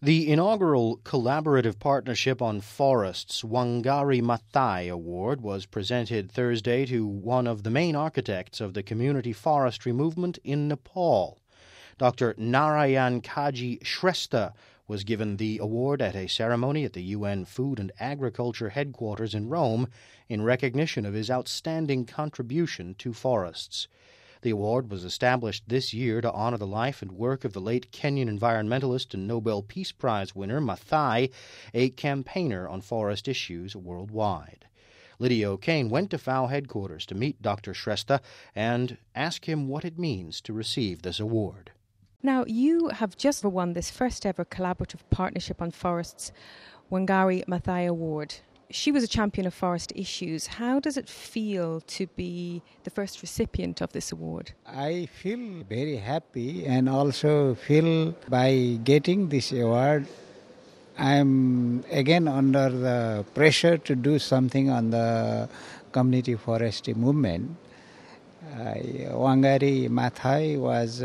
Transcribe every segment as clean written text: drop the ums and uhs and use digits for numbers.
The inaugural Collaborative Partnership on Forests Wangari Maathai Award was presented Thursday to one of the main architects of the community forestry movement in Nepal. Dr. Narayan Kaji Shrestha was given the award at a ceremony at the UN Food and Agriculture headquarters in Rome in recognition of his outstanding contribution to forests. The award was established this year to honor the life and work of the late Kenyan environmentalist and Nobel Peace Prize winner Maathai, a campaigner on forest issues worldwide. Lydia O'Kane went to FAO headquarters to meet Dr. Shrestha and ask him what it means to receive this award. Now, you have just won this first ever Collaborative Partnership on Forests Wangari Maathai Award. She was a champion of forest issues. How does it feel to be the first recipient of this award? I feel very happy and also feel by getting this award, I'm again under the pressure to do something on the community forestry movement. Wangari Maathai was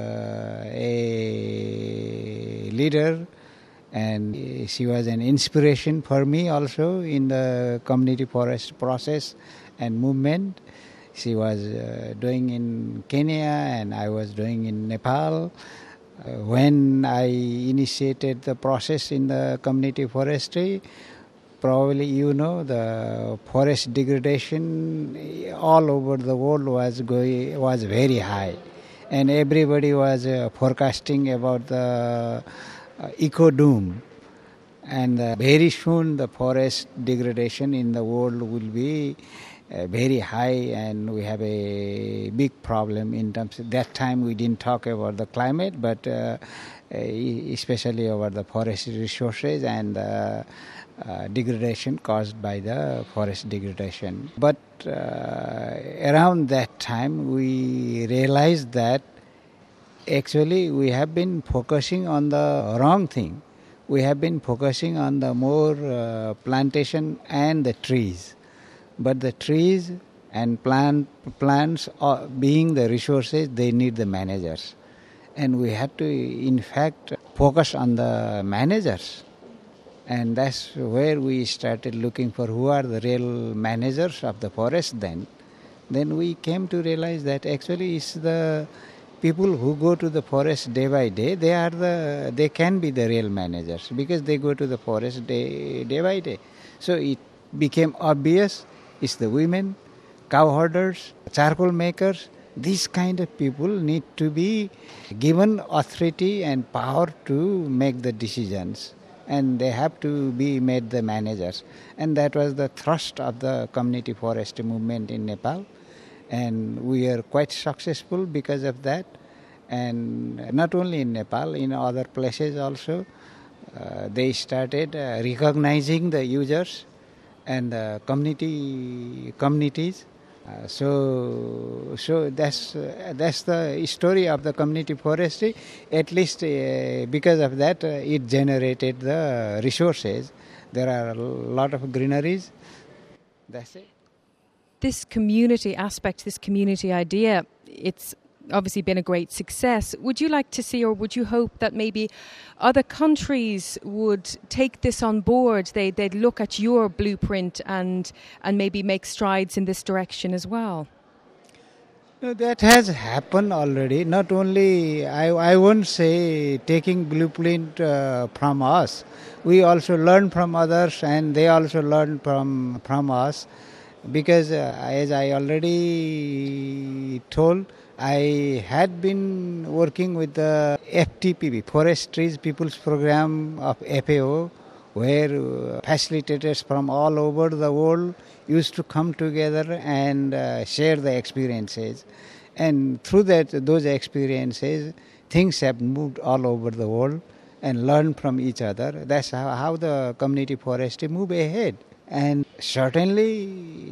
a leader, and she was an inspiration for me also in the community forest process and movement. She was doing in Kenya and I was doing in Nepal. When I initiated the process in the community forestry, probably you know the forest degradation all over the world was very high, and everybody was forecasting about the eco-doom, and very soon the forest degradation in the world will be very high, and we have a big problem in terms of that time we didn't talk about the climate, but especially about the forest resources and degradation caused by the forest degradation. But around that time we realized that actually we have been focusing on the wrong thing. We have been focusing on the more plantation and the trees. But the trees and plants being the resources, they need the managers. And we have to in fact focus on the managers. And that's where we started looking for who are the real managers of the forest then. Then we came to realize that actually it's the people who go to the forest day by day, they can be the real managers because they go to the forest day by day. So it became obvious it's the women, cow herders, charcoal makers. These kind of people need to be given authority and power to make the decisions. And they have to be made the managers. And that was the thrust of the community forestry movement in Nepal. And we are quite successful because of that. And not only in Nepal, in other places also, they started recognizing the users and the communities. So that's the story of the community forestry. At least because of that, it generated the resources. There are a lot of greeneries. That's it. This community aspect, this community idea, it's obviously been a great success. Would you like to see, or would you hope that maybe other countries would take this on board? They'd look at your blueprint and maybe make strides in this direction as well? No, that has happened already. Not only, I won't say taking blueprint from us. We also learn from others and they also learn from us. Because as I already told, I had been working with the FTPP, Forest Trees People's Program of FAO, where facilitators from all over the world used to come together and share the experiences. And through those experiences, things have moved all over the world and learned from each other. That's how the community forestry move ahead. And certainly,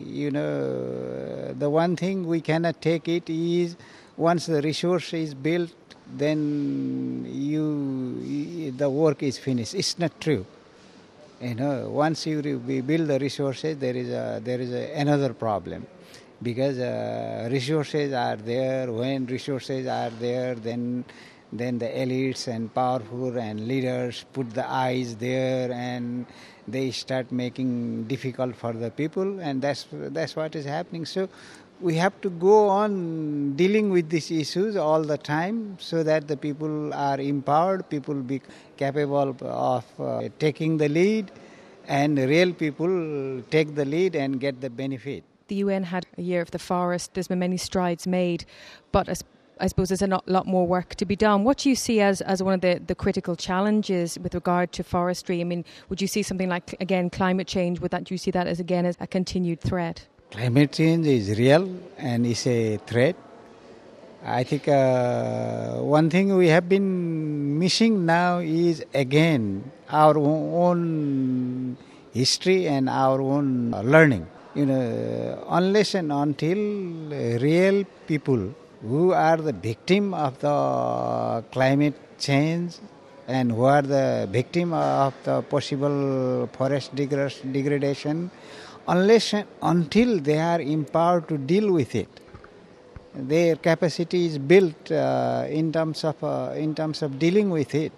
the one thing we cannot take it is once the resource is built, then the work is finished. It's not true. Once we build the resources, there is another problem, because resources are there. When resources are there, then then the elites and powerful and leaders put the eyes there, and they start making difficult for the people, and that's what is happening. So we have to go on dealing with these issues all the time, so that the people are empowered, people be capable of taking the lead, and real people take the lead and get the benefit. The UN had a year of the forest. There's been many strides made, but I suppose there's a lot more work to be done. What do you see as one of the critical challenges with regard to forestry? I mean, would you see something like, again, climate change? Do you see that as a continued threat? Climate change is real and is a threat. I think one thing we have been missing now is, again, our own history and our own learning. Unless and until real people who are the victim of the climate change and who are the victim of the possible forest degradation, unless and until they are empowered to deal with it, their capacity is built in terms of dealing with it.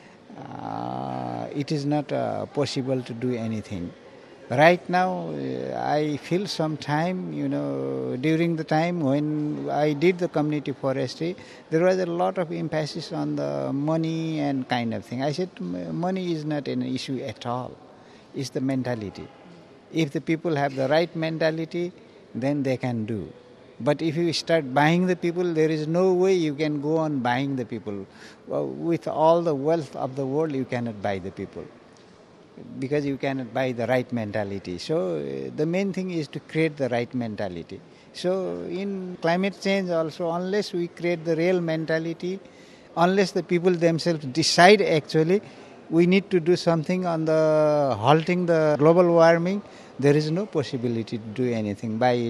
It is not possible to do anything. Right now, I feel some time, during the time when I did the community forestry, there was a lot of emphasis on the money and kind of thing. I said money is not an issue at all. It's the mentality. If the people have the right mentality, then they can do. But if you start buying the people, there is no way you can go on buying the people. With all the wealth of the world, you cannot buy the people, because you cannot buy the right mentality. So the main thing is to create the right mentality. So in climate change also, unless we create the real mentality, unless the people themselves decide actually we need to do something on the halting the global warming, there is no possibility to do anything by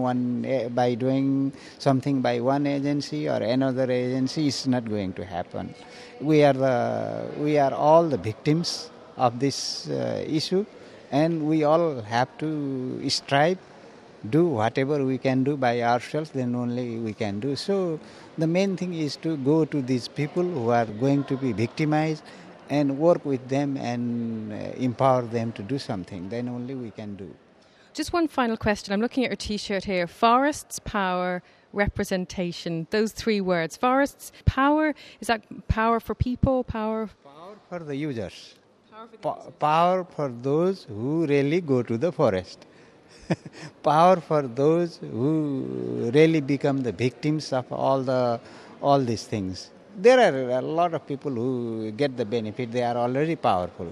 doing something by one agency or another agency. It's not going to happen. We are all the victims of this issue, and we all have to strive, do whatever we can do by ourselves, then only we can do. So the main thing is to go to these people who are going to be victimized and work with them and empower them to do something. Then only we can do. Just one final question. I'm looking at your T-shirt here. Forests, power, representation. Those three words. Forests, power. Is that power for people? Power for the users. Power for those who really go to the forest. Power for those who really become the victims of all these things. There are a lot of people who get the benefit. They are already powerful.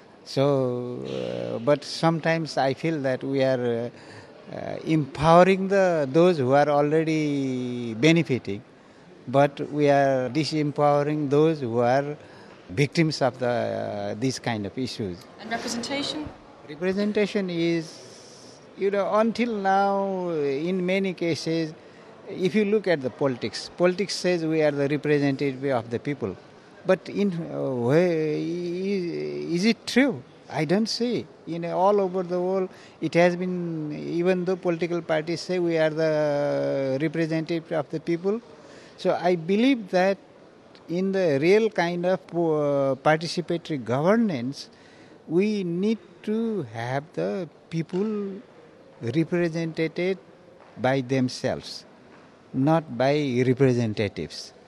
So, but sometimes I feel that we are empowering those who are already benefiting, but we are disempowering those who are victims of these kind of issues. And representation? Representation is, until now, in many cases, if you look at the politics says we are the representative of the people. But is it true? I don't see. All over the world, it has been, even though political parties say we are the representative of the people. So I believe that in the real kind of participatory governance, we need to have the people represented by themselves, not by representatives.